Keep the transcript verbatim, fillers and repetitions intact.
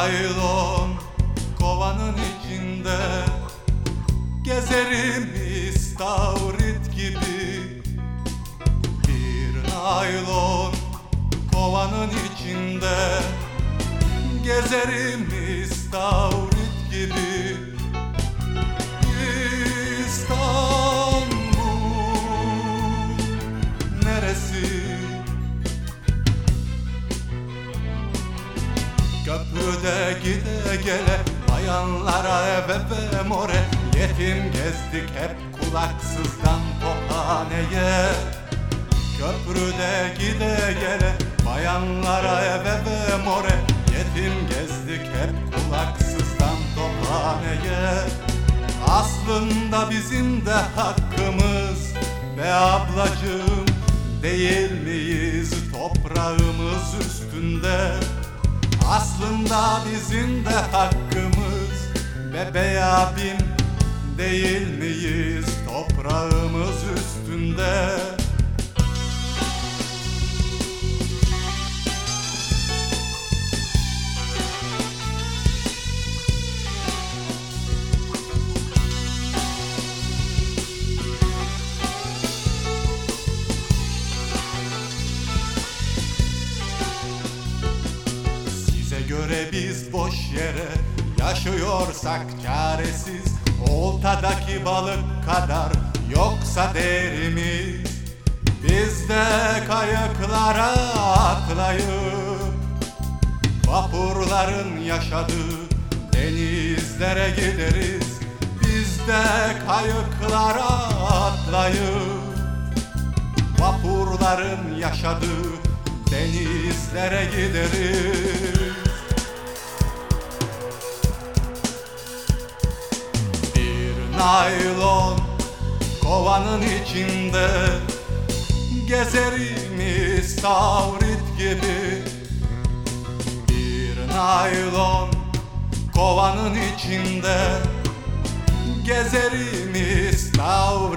naylon kovanın içinde gezerim istavrit gibi. Bir naylon kovanın içinde gezerim istavrit gibi. İstanbul neresi? Köprüde gide gele bayanlara eve ve more, yetim gezdik hep kulaksızdan tophaneye. Köprüde gide gele bayanlara eve ve more, yetim gezdik hep kulaksızdan tophaneye. Aslında bizim de hakkımız be ablacığım, değil miyiz toprağımız üstünde? Aslında bizim de hakkımız be bey abim, değil miyiz toprağımız üstünde? Göre biz boş yere yaşıyorsak çaresiz, oltadaki balık kadar yoksa değerimiz, biz de kayıklara atlayıp vapurların yaşadığı denizlere gideriz. Biz de kayıklara atlayıp vapurların yaşadığı denizlere gideriz. Naylon kovanın içinde gezerim istavrit gibi. Bir naylon kovanın içinde gezerim istavrit